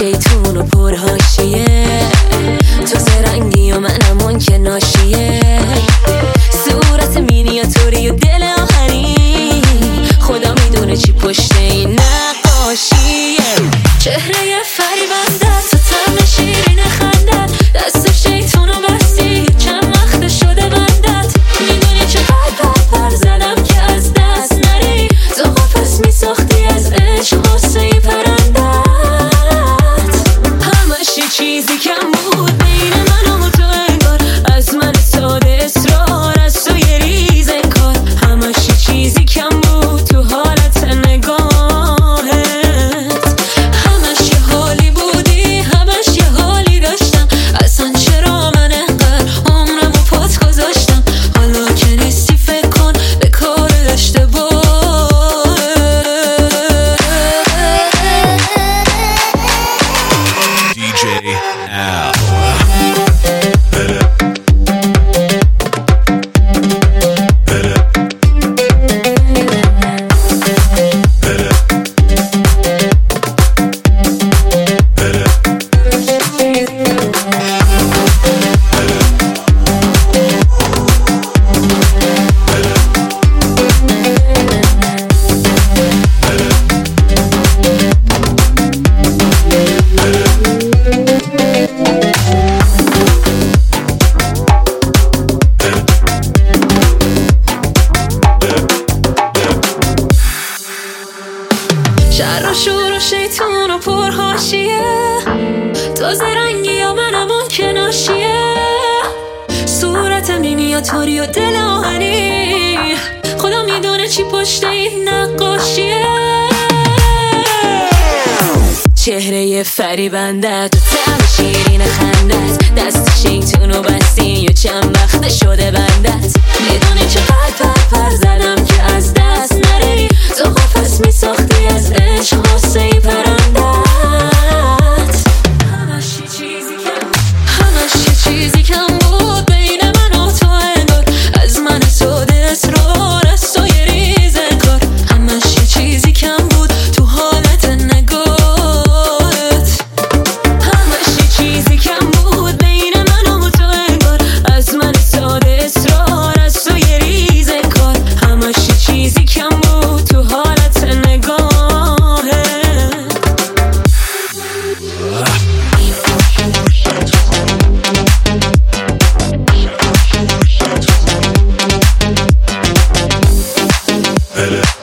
شیطون و پرهاشیه، تو زرنگی و منم اون که ناشیه، صورت مینیاتوری و دل آهنی، خدا میدونه چی پشت این نقاشیه. چهره فریبنده تو طعم شیرین خندت، دست شیطون و بستی چند وقت شده بندت، میدونی چقدر پر زدم که از دست نری، تو قفس میساختی از عشق غصه پرندت، همش یه چیزی کم بود بین من و تو انگار، از من ساده اصرار از تو یه ریز انکار، همش یه چیزی کم بود تو حالت نگاهت، همش یه حالی بودی همش یه حالی داشتم، اصلا چرا من انقدر عمرمو پات گذاشتم، حالا که نیستی فکر کن به کار اشتباه. DJ Al. شر و شور و شیطون و پرهاشیه، تو زرنگی یا منم اون که ناشیه، صورت مینیاتوری و دل آهنی، خدا میدونه چی پشت این نقاشیه. چهره فریبنده تو طعم شیرین خندت، دست شیطون و بستی و چند وقت شده بندت، میدونی چقدر پر زدم که از دست نری، تو قفس میساختی از عشق غصه پرندت، همش یه چیزی کم بود بین من و تو انگار، از من ساده اصرار از تو یه ریز انکار، همش یه چیزی کم بود تو حالت نگاهت، همش یه چیزی کم بود بین من و تو انگار، از من ساده اصرار از تو یه ریز انکار، همش یه چیزی کم بود تو حالت نگاهت. Hello.